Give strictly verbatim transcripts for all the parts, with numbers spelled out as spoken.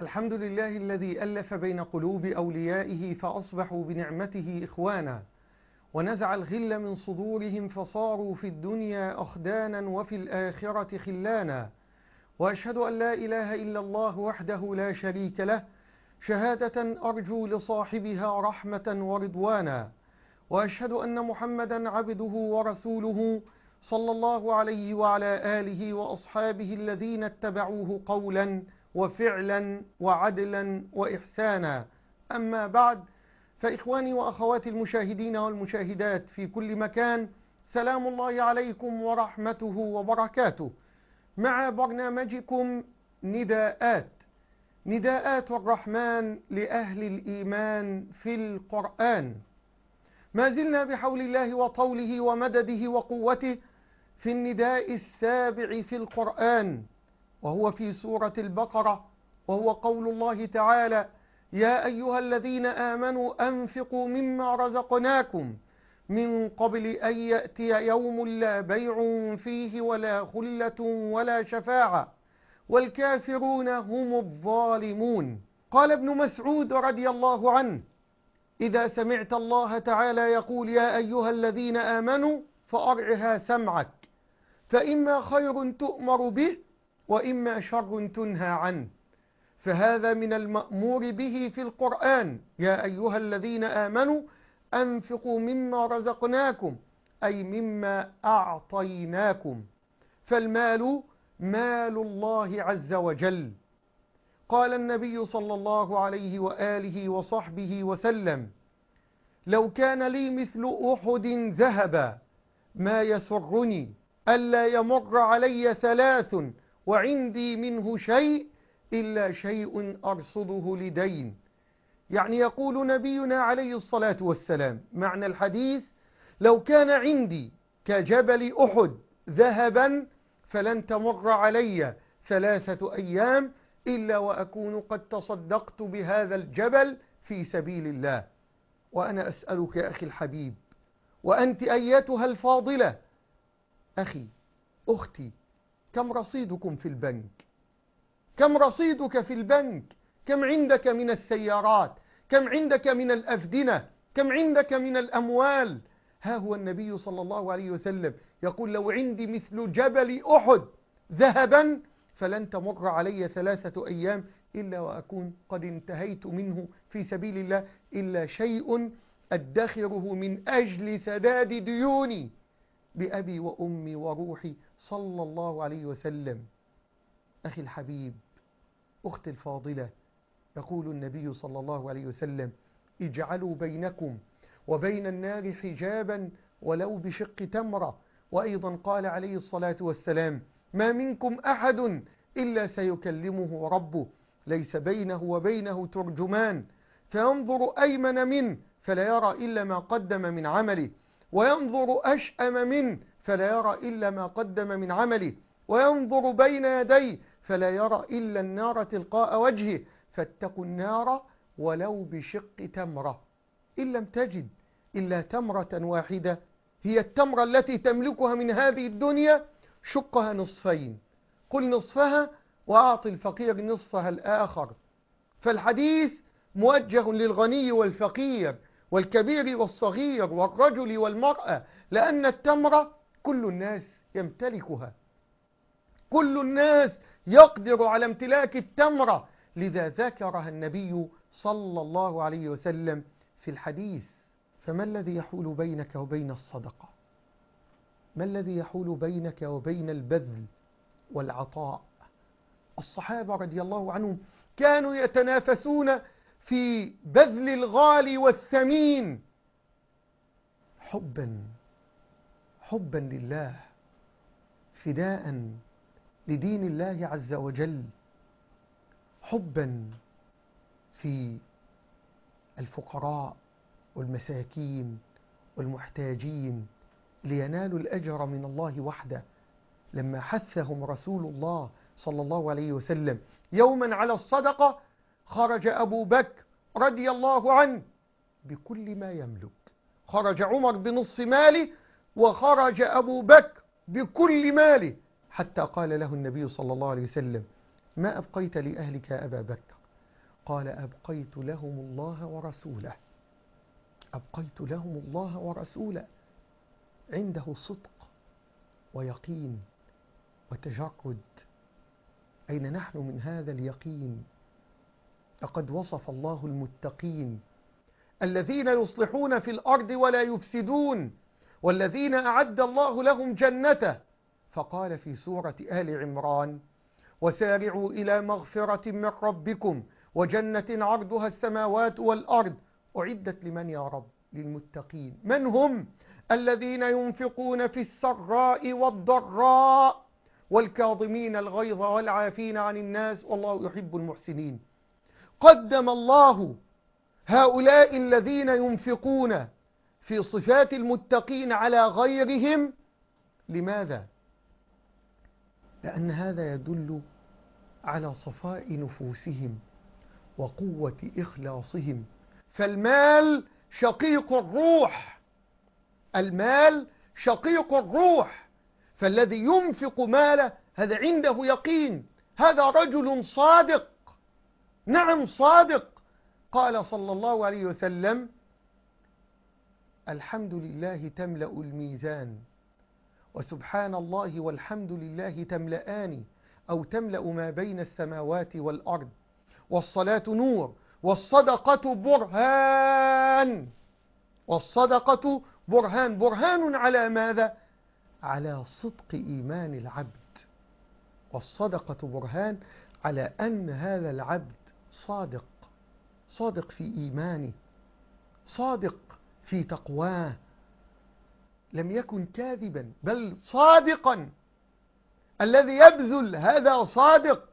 الحمد لله الذي ألف بين قلوب أوليائه فأصبحوا بنعمته إخوانا، ونزع الغل من صدورهم فصاروا في الدنيا أخدانا وفي الآخرة خلانا. وأشهد أن لا إله إلا الله وحده لا شريك له، شهادة أرجو لصاحبها رحمة ورضوانا. وأشهد أن محمدا عبده ورسوله صلى الله عليه وعلى آله وأصحابه الذين اتبعوه قولا وفعلا وعدلا وإحسانا. أما بعد، فإخواني وأخواتي المشاهدين والمشاهدات في كل مكان، سلام الله عليكم ورحمته وبركاته، مع برنامجكم نداءات نداءات الرحمن لأهل الإيمان في القرآن. ما زلنا بحول الله وطوله ومدده وقوته في النداء السابع في القرآن، وهو في سورة البقرة، وهو قول الله تعالى: يا أيها الذين آمنوا أنفقوا مما رزقناكم من قبل أن يأتي يوم لا بيع فيه ولا خلة ولا شفاعة والكافرون هم الظالمون. قال ابن مسعود رضي الله عنه: إذا سمعت الله تعالى يقول يا أيها الذين آمنوا فأرعها سمعك، فإما خير تؤمر به وإما شر تنهى عنه. فهذا من المأمور به في القرآن: يا أيها الذين آمنوا أنفقوا مما رزقناكم، أي مما أعطيناكم، فالمال مال الله عز وجل. قال النبي صلى الله عليه وآله وصحبه وسلم: لو كان لي مثل أحد ذهبا ما يسرني ألا يمر علي ثلاث وعندي منه شيء إلا شيء أرصده لدين. يعني يقول نبينا عليه الصلاة والسلام معنى الحديث: لو كان عندي كجبل أحد ذهبا فلن تمر علي ثلاثة أيام إلا وأكون قد تصدقت بهذا الجبل في سبيل الله. وأنا أسألك يا أخي الحبيب، وأنت أيتها الفاضلة، أخي أختي، كم رصيدكم في البنك؟ كم رصيدك في البنك؟ كم عندك من السيارات؟ كم عندك من الأفدنة؟ كم عندك من الأموال؟ ها هو النبي صلى الله عليه وسلم يقول: لو عندي مثل جبل أحد ذهبا فلن تمر علي ثلاثة أيام إلا وأكون قد انتهيت منه في سبيل الله، إلا شيء أدخره من أجل سداد ديوني بأبي وأمي وروحي صلى الله عليه وسلم. أخي الحبيب، أختي الفاضلة، يقول النبي صلى الله عليه وسلم: اجعلوا بينكم وبين النار حجابا ولو بشق تمرة. وأيضا قال عليه الصلاة والسلام: ما منكم أحد إلا سيكلمه ربه ليس بينه وبينه ترجمان، فينظر أيمن منه فلا يرى إلا ما قدم من عمله، وينظر أشأم منه فلا يرى إلا ما قدم من عمله، وينظر بين يديه فلا يرى إلا النار تلقاء وجهه، فاتقوا النار ولو بشق تمرة. إن لم تجد إلا تمرة واحدة هي التمرة التي تملكها من هذه الدنيا، شقها نصفين، قل نصفها وأعطي الفقير نصفها الآخر. فالحديث موجه للغني والفقير والكبير والصغير والرجل والمرأة، لأن التمرة كل الناس يمتلكها، كل الناس يقدر على امتلاك التمرة، لذا ذكرها النبي صلى الله عليه وسلم في الحديث. فما الذي يحول بينك وبين الصدقة؟ ما الذي يحول بينك وبين البذل والعطاء؟ الصحابة رضي الله عنهم كانوا يتنافسون في بذل الغالي والثمين، حبا حبا لله، فداء لدين الله عز وجل، حبا في الفقراء والمساكين والمحتاجين لينالوا الأجر من الله وحده. لما حثهم رسول الله صلى الله عليه وسلم يوما على الصدقة، خرج أبو بكر رضي الله عنه بكل ما يملك، خرج عمر بنصف ماله وخرج أبو بكر بكل ماله، حتى قال له النبي صلى الله عليه وسلم: ما أبقيت لأهلك يا أبا بكر؟ قال أبقيت لهم الله ورسوله، أبقيت لهم الله ورسوله. عنده صدق ويقين وتجرد. أين نحن من هذا اليقين؟ لقد وصف الله المتقين الذين يصلحون في الأرض ولا يفسدون، والذين أعد الله لهم جنته، فقال في سورة آل عمران: وسارعوا إلى مغفرة من ربكم وجنة عرضها السماوات والأرض أعدت لمن يا رب؟ للمتقين. من هم؟ الذين ينفقون في السراء والضراء والكاظمين الغيظ والعافين عن الناس والله يحب المحسنين. قدم الله هؤلاء الذين ينفقون في صفات المتقين على غيرهم. لماذا؟ لأن هذا يدل على صفاء نفوسهم وقوة إخلاصهم. فالمال شقيق الروح، المال شقيق الروح، فالذي ينفق ماله هذا عنده يقين، هذا رجل صادق. نعم صادق. قال صلى الله عليه وسلم: الحمد لله تملأ الميزان، وسبحان الله والحمد لله تملأان أو تملأ ما بين السماوات والأرض، والصلاة نور، والصدقة برهان. والصدقة برهان. برهان على ماذا؟ على صدق إيمان العبد. والصدقة برهان على أن هذا العبد صادق، صادق في إيمانه، صادق في تقواه، لم يكن كاذبا بل صادقا. الذي يبذل هذا صادق.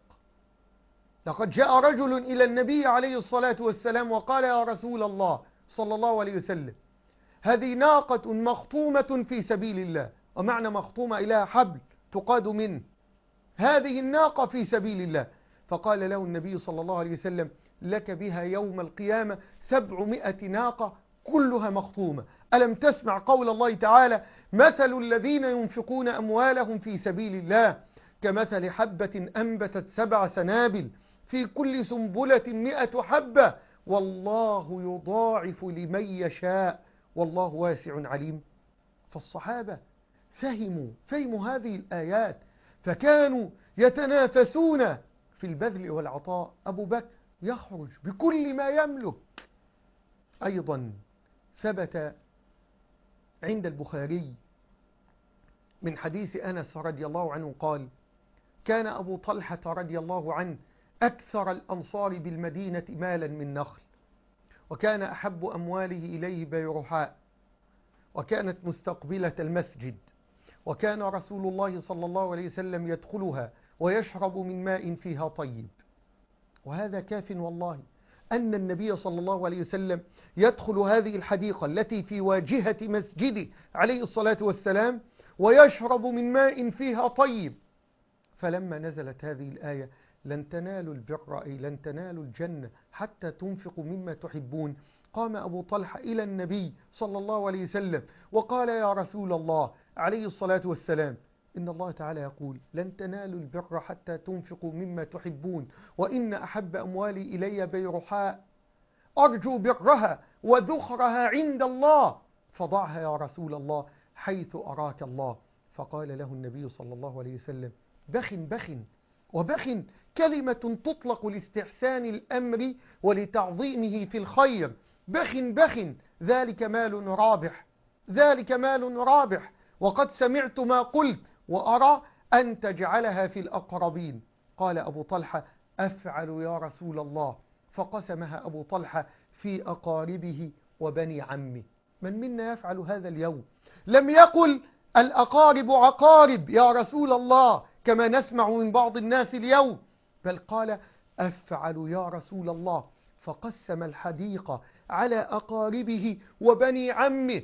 لقد جاء رجل إلى النبي عليه الصلاة والسلام وقال: يا رسول الله صلى الله عليه وسلم، هذه ناقة مخطومة في سبيل الله. ومعنى مخطومة إلى حبل تقاد منه. هذه الناقة في سبيل الله. فقال له النبي صلى الله عليه وسلم: لك بها يوم القيامة سبعمائة ناقة كلها مخطومة. ألم تسمع قول الله تعالى: مثل الذين ينفقون أموالهم في سبيل الله كمثل حبة أنبتت سبع سنابل في كل سنبلة مئة حبة والله يضاعف لمن يشاء والله واسع عليم. فالصحابة فهموا فهموا هذه الآيات، فكانوا يتنافسون في البذل والعطاء. أبو بكر يخرج بكل ما يملك. أيضا ثبت عند البخاري من حديث أنس رضي الله عنه قال: كان أبو طلحة رضي الله عنه أكثر الأنصار بالمدينة مالا من نخل، وكان أحب أمواله إليه بيرحاء، وكانت مستقبلة المسجد، وكان رسول الله صلى الله عليه وسلم يدخلها ويشرب من ماء فيها طيب. وهذا كاف والله أن النبي صلى الله عليه وسلم يدخل هذه الحديقة التي في واجهة مسجده عليه الصلاة والسلام ويشرب من ماء فيها طيب. فلما نزلت هذه الآية: لن تنالوا البر أي لن تنالوا الجنة حتى تنفقوا مما تحبون، قام أبو طلحة إلى النبي صلى الله عليه وسلم وقال: يا رسول الله عليه الصلاة والسلام، إن الله تعالى يقول: لن تنالوا البر حتى تنفقوا مما تحبون، وإن أحب أموالي إلي بيرحاء، أرجو برها وذخرها عند الله، فضعها يا رسول الله حيث أراك الله. فقال له النبي صلى الله عليه وسلم: بخ بخ. وبخ كلمة تطلق لاستحسان الأمر ولتعظيمه في الخير. بخ بخ ذلك مال رابح، ذلك مال رابح، وقد سمعت ما قلت وأرى أن تجعلها في الأقربين. قال أبو طلحة: أفعل يا رسول الله. فقسمها أبو طلحة في أقاربه وبني عمه. من منا يفعل هذا اليوم؟ لم يقل الأقارب عقارب يا رسول الله كما نسمع من بعض الناس اليوم، بل قال: أفعل يا رسول الله. فقسم الحديقة على أقاربه وبني عمه،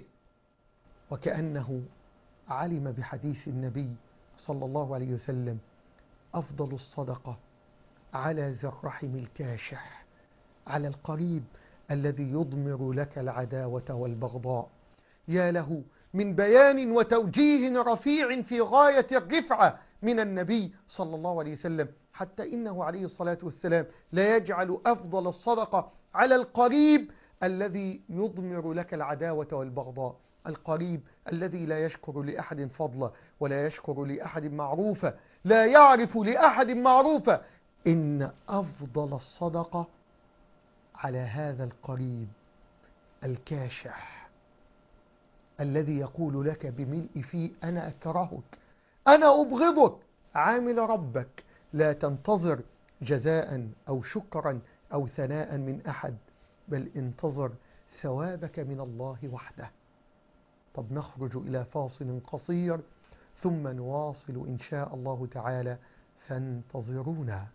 وكأنه علم بحديث النبي صلى الله عليه وسلم: أفضل الصدقة على ذي الرحم الكاشح، على القريب الذي يضمر لك العداوة والبغضاء. يا له من بيان وتوجيه رفيع في غاية الرفعة من النبي صلى الله عليه وسلم، حتى إنه عليه الصلاة والسلام لا يجعل أفضل الصدقة على القريب الذي يضمر لك العداوة والبغضاء، القريب الذي لا يشكر لأحد فضلا ولا يشكر لأحد معروفا، لا يعرف لأحد معروفا. إن أفضل الصدقة على هذا القريب الكاشح الذي يقول لك بملء فيه أنا أكرهك، أنا أبغضك، عامل ربك، لا تنتظر جزاء أو شكرا أو ثناء من أحد، بل انتظر ثوابك من الله وحده. طب نخرج إلى فاصل قصير ثم نواصل إن شاء الله تعالى، فانتظرونا.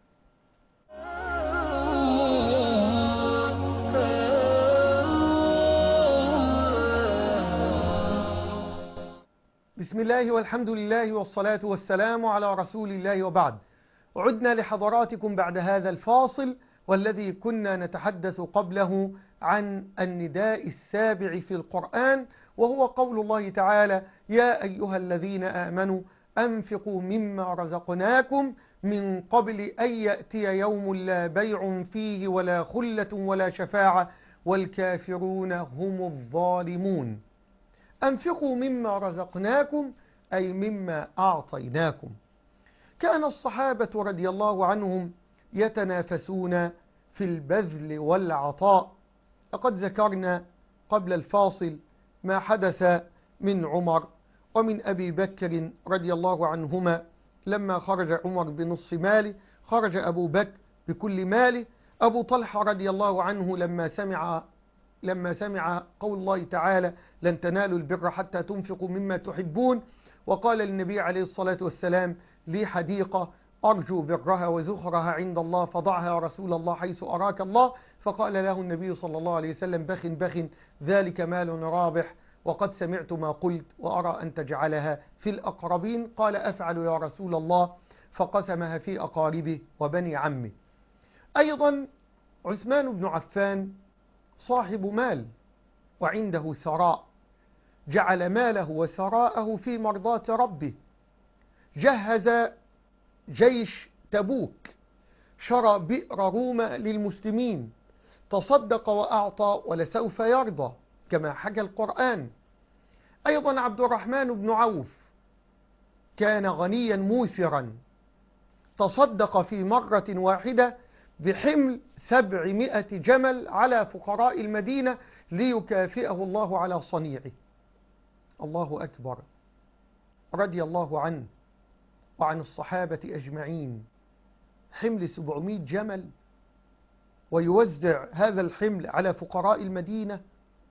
بسم الله والحمد لله والصلاة والسلام على رسول الله، وبعد. عدنا لحضراتكم بعد هذا الفاصل، والذي كنا نتحدث قبله عن النداء السابع في القرآن، وهو قول الله تعالى: يا أيها الذين آمنوا أنفقوا مما رزقناكم من قبل أن يأتي يوم لا بيع فيه ولا خلة ولا شفاعة والكافرون هم الظالمون. أنفقوا مما رزقناكم أي مما أعطيناكم. كان الصحابة رضي الله عنهم يتنافسون في البذل والعطاء. لقد ذكرنا قبل الفاصل ما حدث من عمر ومن أبي بكر رضي الله عنهما، لما خرج عمر بنصف ماله خرج أبو بكر بكل ماله. أبو طلحة رضي الله عنه لما سمع لما سمع قول الله تعالى: لن تنالوا البر حتى تنفقوا مما تحبون، وقال للنبي عليه الصلاة والسلام: لي حديقة أرجو برها وزخرها عند الله، فضعها يا رسول الله حيث أراك الله. فقال له النبي صلى الله عليه وسلم: بخ بخ، ذلك مال رابح، وقد سمعت ما قلت وأرى أن تجعلها في الأقربين. قال: أفعل يا رسول الله، فقسمها في أقاربه وبني عمه. أيضا عثمان بن عفان صاحب مال وعنده ثراء، جعل ماله وثراءه في مرضاة ربه، جهز جيش تبوك، شرى بئر روما للمسلمين، تصدق وأعطى ولسوف يرضى كما حكى القرآن. أيضا عبد الرحمن بن عوف كان غنيا موسرا، تصدق في مرة واحدة بحمل سبعمائة جمل على فقراء المدينة ليكافئه الله على صنيعه. الله أكبر، رضي الله عنه وعن الصحابة أجمعين. حمل سبعمائة جمل ويوزع هذا الحمل على فقراء المدينة.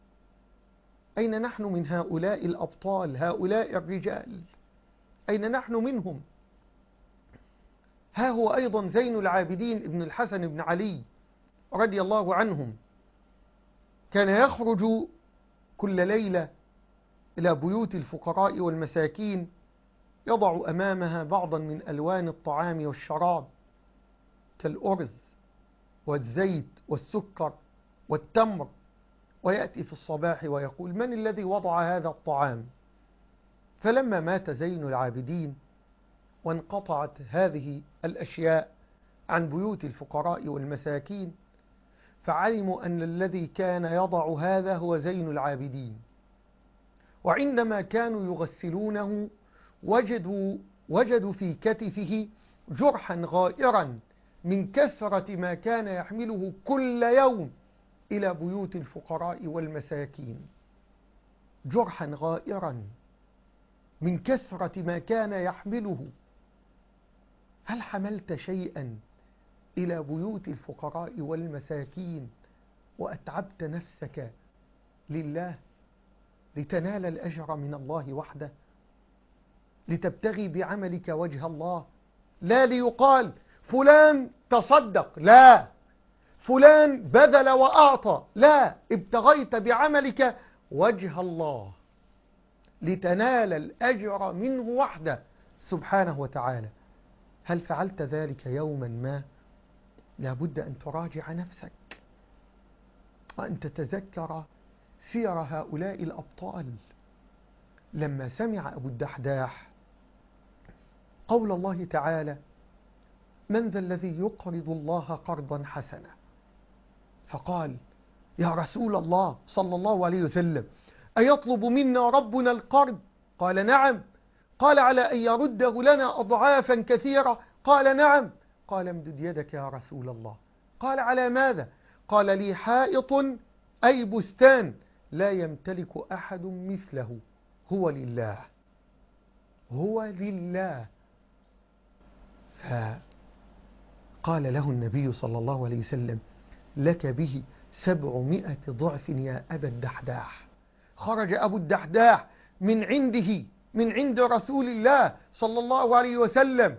أين نحن من هؤلاء الأبطال، هؤلاء الرجال؟ أين نحن منهم؟ ها هو أيضا زين العابدين ابن الحسن بن علي رضي الله عنهم، كان يخرج كل ليلة إلى بيوت الفقراء والمساكين، يضع أمامها بعضا من ألوان الطعام والشراب كالأرز والزيت والسكر والتمر، ويأتي في الصباح ويقول: من الذي وضع هذا الطعام؟ فلما مات زين العابدين وانقطعت هذه الأشياء عن بيوت الفقراء والمساكين، فعلموا أن الذي كان يضع هذا هو زين العابدين. وعندما كانوا يغسلونه وجدوا, وجدوا في كتفه جرحا غائرا من كثرة ما كان يحمله كل يوم إلى بيوت الفقراء والمساكين، جرحا غائرا من كثرة ما كان يحمله. هل حملت شيئا إلى بيوت الفقراء والمساكين وأتعبت نفسك لله لتنال الأجر من الله وحده، لتبتغي بعملك وجه الله، لا ليقال فلان تصدق، لا فلان بذل وأعطى، لا، ابتغيت بعملك وجه الله لتنال الأجر منه وحده سبحانه وتعالى. هل فعلت ذلك يوما ما؟ لابد أن تراجع نفسك وأن تتذكر سير هؤلاء الأبطال. لما سمع أبو الدحداح قول الله تعالى: من ذا الذي يقرض الله قرضا حسنا؟ فقال: يا رسول الله صلى الله عليه وسلم، أيطلب منا ربنا القرض؟ قال: نعم. قال: على أن يرده لنا أضعافا كثيرة؟ قال: نعم. قال: امدد يدك يا رسول الله. قال: على ماذا؟ قال: لي حائط، أي بستان، لا يمتلك أحد مثله، هو لله، هو لله. فقال له النبي صلى الله عليه وسلم: لك به سبعمائة ضعف يا أبا الدحداح. خرج أبو الدحداح من عنده، من عند رسول الله صلى الله عليه وسلم،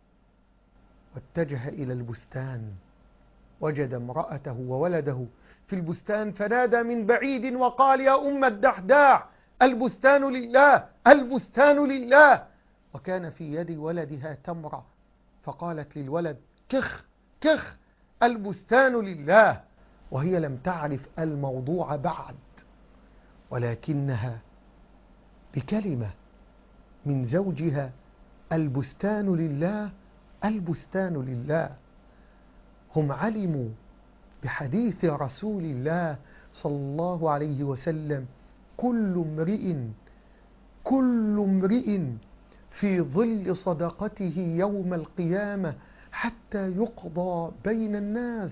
واتجه إلى البستان، وجد امرأته وولده في البستان، فنادى من بعيد وقال: يا أم الدحداح، البستان لله، البستان لله. وكان في يد ولدها تمرة، فقالت للولد: كخ كخ، البستان لله. وهي لم تعرف الموضوع بعد، ولكنها بكلمة من زوجها: البستان لله، البستان لله. هم علموا بحديث رسول الله صلى الله عليه وسلم: كل امرئ كل امرئ في ظل صدقته يوم القيامة حتى يقضى بين الناس.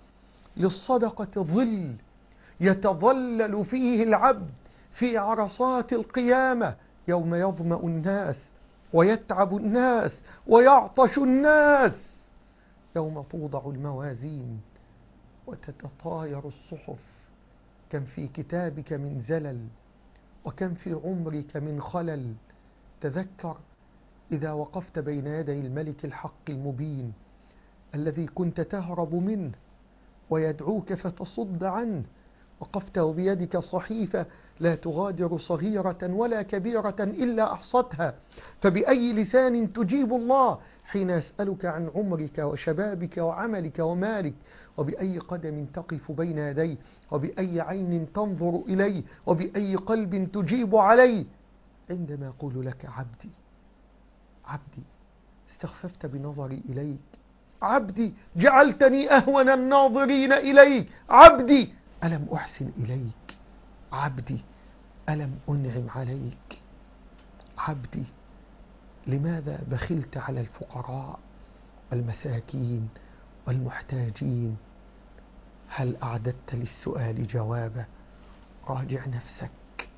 للصدقة ظل يتظلل فيه العبد في عرصات القيامة، يوم يظمأ الناس ويتعب الناس ويعطش الناس، يوم توضع الموازين وتتطاير الصحف. كم في كتابك من زلل، وكم في عمرك من خلل. تذكر إذا وقفت بين يدي الملك الحق المبين الذي كنت تهرب منه ويدعوك فتصد عنه، وقفت وبيدك صحيفة لا تغادر صغيرة ولا كبيرة إلا أحصتها، فبأي لسان تجيب الله حين يسألك عن عمرك وشبابك وعملك ومالك؟ وبأي قدم تقف بين يديه؟ وبأي عين تنظر إليه؟ وبأي قلب تجيب عليه عندما يقول لك: عبدي عبدي استخففت بنظري إليك، عبدي جعلتني أهون الناظرين إليك، عبدي ألم أحسن إليك، عبدي ألم أنعم عليك، عبدي لماذا بخلت على الفقراء والمساكين والمحتاجين؟ هل أعددت للسؤال جوابا؟ راجع نفسك،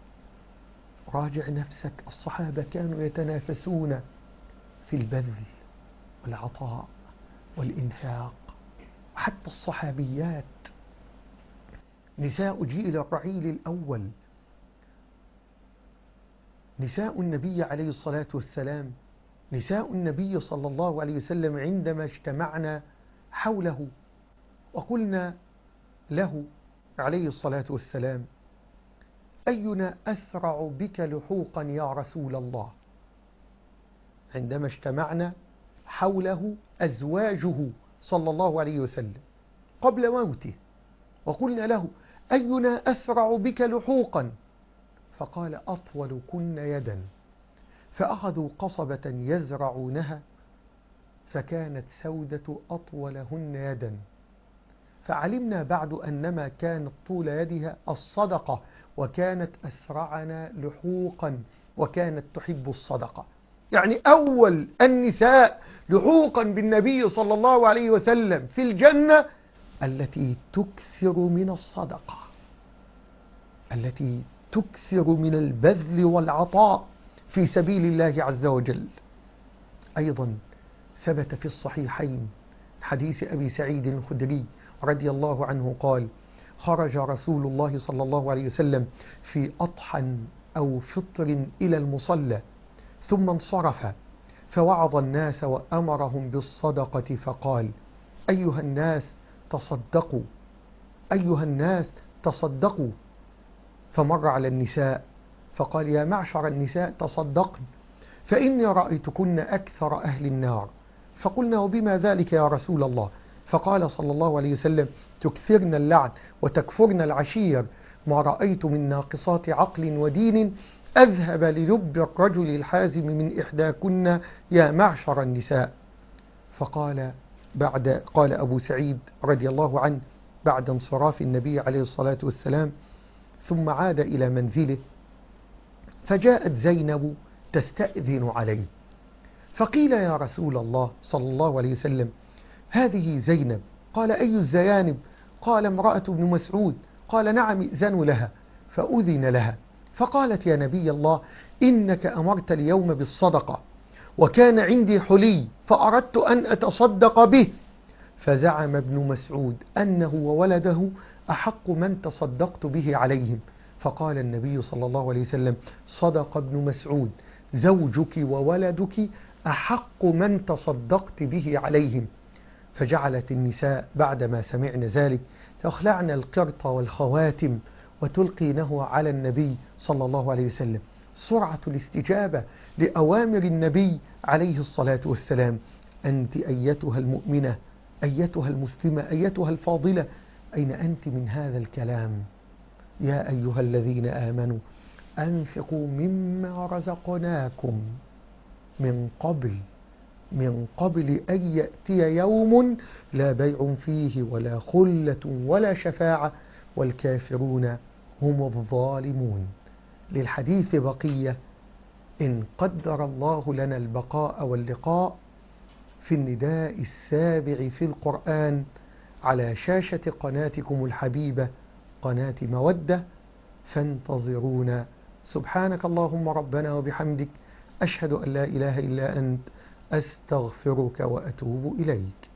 راجع نفسك. الصحابة كانوا يتنافسون في البذل والعطاء والإنفاق، حتى الصحابيات نساء جيل الرعيل الأول، نساء النبي عليه الصلاة والسلام، نساء النبي صلى الله عليه وسلم، عندما اجتمعنا حوله وقلنا له عليه الصلاة والسلام: أينا أسرع بك لحوقا يا رسول الله؟ عندما اجتمعنا حوله أزواجه صلى الله عليه وسلم قبل موته، وقلنا له: أينا أسرع بك لحوقا؟ فقال: أطول كن يدا. فأخذوا قصبة يزرعونها، فكانت سودة أطولهن يدا، فعلمنا بعد أنما كانت طول يدها الصدقة، وكانت أسرعنا لحوقا، وكانت تحب الصدقة. يعني أول النساء لحوقا بالنبي صلى الله عليه وسلم في الجنة التي تكثر من الصدقة، التي تكثر من البذل والعطاء في سبيل الله عز وجل. أيضا ثبت في الصحيحين حديث أبي سعيد الخدري رضي الله عنه قال: خرج رسول الله صلى الله عليه وسلم في أضحى أو فطر إلى المصلى، ثم انصرف فوعظ الناس وأمرهم بالصدقة، فقال: أيها الناس تصدقوا، أيها الناس تصدقوا. فمر على النساء فقال: يا معشر النساء تصدقن، فإني رأيتكن أكثر أهل النار. فقلنا: وبما ذلك يا رسول الله؟ فقال صلى الله عليه وسلم: تكثرن اللعن وتكفرن العشير، ما رأيت من ناقصات عقل ودين أذهب للب الرجل الحازم من إحداكن يا معشر النساء. فقال بعد قال أبو سعيد رضي الله عنه بعد انصراف النبي عليه الصلاة والسلام: ثم عاد إلى منزله، فجاءت زينب تستأذن عليه، فقيل: يا رسول الله صلى الله عليه وسلم، هذه زينب. قال: أي الزيانب؟ قال: امرأة ابن مسعود. قال: نعم، ائذنوا لها. فأذن لها، فقالت: يا نبي الله، إنك أمرت اليوم بالصدقة، وكان عندي حلي فأردت أن أتصدق به. فزعم ابن مسعود أنه وولده أحق من تصدقت به عليهم. فقال النبي صلى الله عليه وسلم: صدق ابن مسعود، زوجك وولدك أحق من تصدقت به عليهم. فجعلت النساء بعدما سمعن ذلك تخلعن القرط والخواتم وتلقينه على النبي صلى الله عليه وسلم. سرعة الاستجابة لأوامر النبي عليه الصلاة والسلام. أنت أيتها المؤمنة، أيتها المسلمة، أيتها الفاضلة، أين أنت من هذا الكلام؟ يا أيها الذين آمنوا أنفقوا مما رزقناكم من قبل من قبل أن يأتي يوم لا بيع فيه ولا خلة ولا شفاعة والكافرون هم الظالمون. للحديث بقية إن قدر الله لنا البقاء واللقاء في النداء السابع في القرآن على شاشة قناتكم الحبيبة قناة مودة، فانتظرونا. سبحانك اللهم ربنا وبحمدك، أشهد أن لا إله إلا أنت، أستغفرك وأتوب إليك.